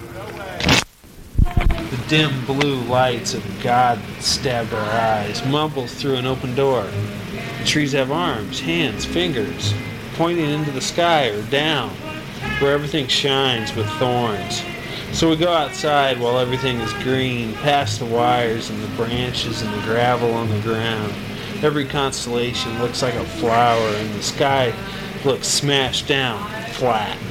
The dim blue lights of God stabbed our eyes, mumbles through an open door. The trees have arms, hands, fingers, pointing into the sky or down, where everything shines with thorns. So we go outside while everything is green, past the wires and the branches and the gravel on the ground. Every constellation looks like a flower, and the sky looks smashed down, flat.